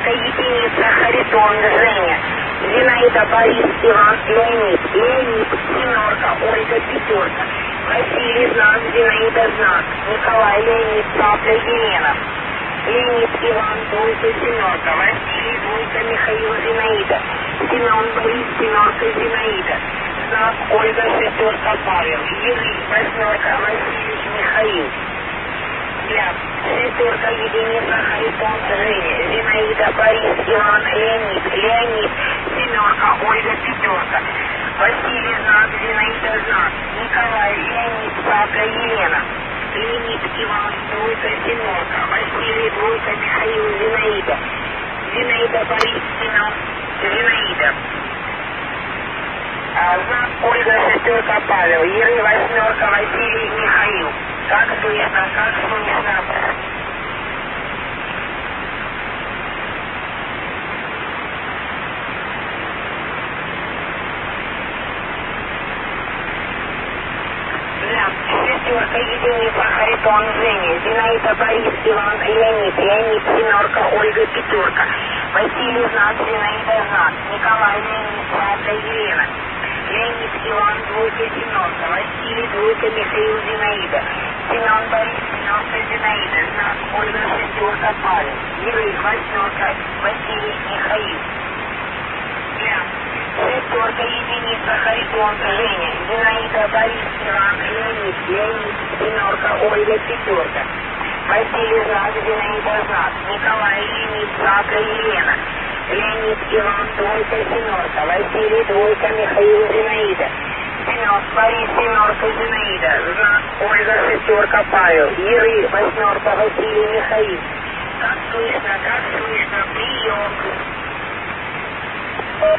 Шестерка, единица, Харитон, Женя. Зинаида, Борис, Иван, Леонид. Леонид, семерка, Ольга, пятерка. Василий, знак, Зинаида, знак. Николай, Леонид, Павля, Елена. Леонид, Иван, двойка, семерка. Василий, двойка, Михаил, Зинаида. Семен, Борис, семерка, Зинаида. Знак, Ольга, шестерка, Павел. Юрий, восьмерка, Василий, Михаил. Шестерка, единица, Харитон, Женя. Зинаида, Борис, Иван, Леонид. Леонид, семерка, Ольга, пятерка. Василий, знак, Зинаида, знак. Николай, Леонид, Павля, Елена. Леонид, Иван, двойка, семерка. Василий, двойка, Михаил, Зинаида. Зинаида, Борис, Семен, Зинаида. Знак, Ольга, шестерка, Павел. Юрий, восьмерка, Василий, Михаил. Как слышно, как слышно. Шестерка, единица, Харитон, Женя. Зинаида, Борис, Иван, Леонид. Леонид, семерка, Ольга, пятерка. Василий, знак, Зинаида, знак. Николай, Леонид, Павля, Елена. Леонид, Иван, двойка, семерка. Василий, двойка, Михаил, Зинаида. Семен, Борис, семерка, Зинаида. Знак, Ольга, шестерка, Павел. Юрий, восьмерка, Василий, Михаил. Шестерка, единица, Харитон, Женя. Зинаида, Борис, Иван, Леонид. Леонид, семерка, Ольга, пятерка. Василий, знак, Зинаида, знак. Николай, Леонид, Павля, Елена. Леонид, Иван, двойка, семерка. Василий, двойка, Михаил, Зинаида. Семен, Борис, семерка, Зинаида. Знак, Ольга, шестерка, Павел. Юрий, восьмерка, Василий, Михаил. Как